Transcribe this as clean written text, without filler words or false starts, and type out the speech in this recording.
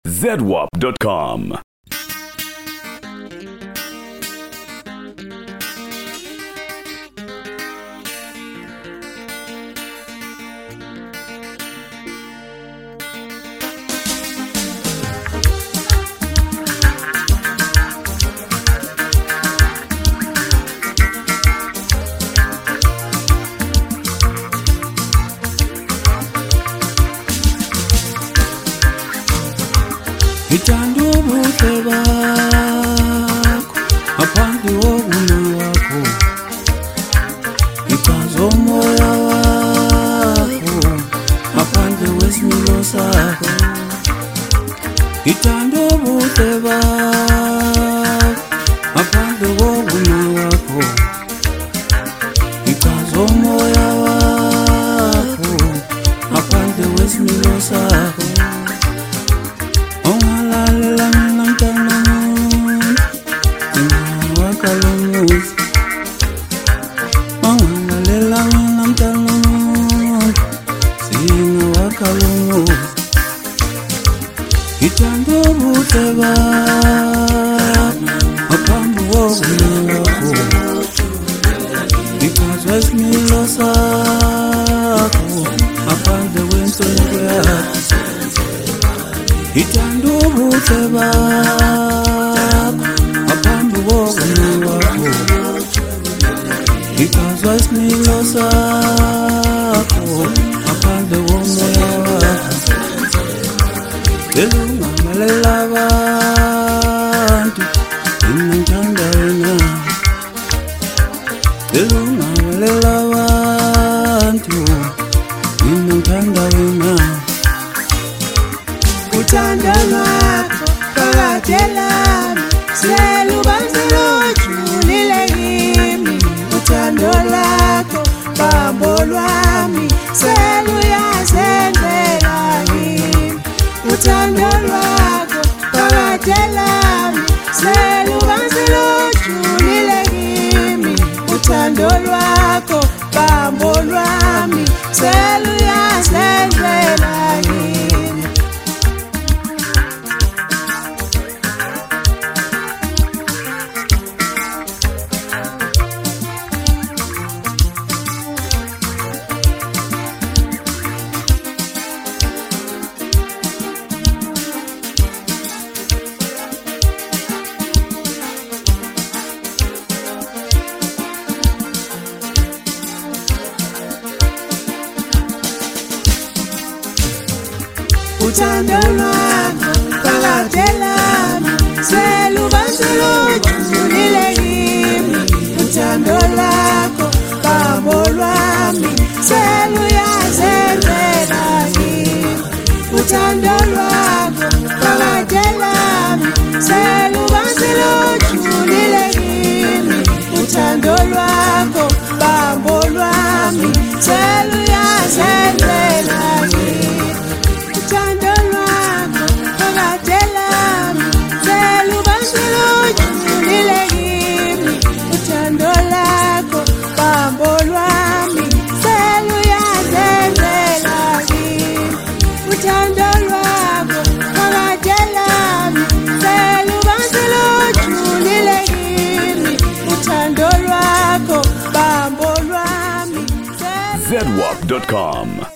ZWAP.com. Ithanda ubuhle bakho ngaphandle kobuno wakho, ichaza umoya wakho ngaphandle kwesimilo sakho. Ithanda ubuhle bakho ngaphandle kobuno wakho, ichaza umoya wakho ngaphandle kwesimilo sakho. Ithanda ubuhle bakho ngaphandle kobuno wakho, ichaza isimilo sakho ngaphandle kwenhlonipho yakho. Ithanda ubuhle bakho ngaphandle kobuno wakho, ichaza isimilo sakho ngaphandle komoya wakho. Elungamalela abantu, mina ngithanda wena. Elungamalela abantu, mina ngithanda wena. Uthando lwakho phakathi lami, selubazile ujulile kimi. Uthando lwakho bambo lwami, seluyazenzela kimi. Uthando lwakho phakathi lami, selubazile ujulile kimi. Uthando lwakho bambo lwami, seluyazenzela kimi. Uthando lwakho phakathi lami, selubazile ujulile kimi. Uthando lwakho bambo lwami, seluyazenzela kimi. Uthando lwakho phakathi lami, selubazile ujulile kimi. Uthando lwakho bambo lwami, seluyazenzela kimi. Uthando lwakho phakathi lami, selubazile ujulile kimi. Uthando lwakho bambo lwami, seluyazenzela kimi. Uthando lwakho phakathi lami, selubazile ujulile kimi. Uthando lwakho bambo lwami, ZWAP.com.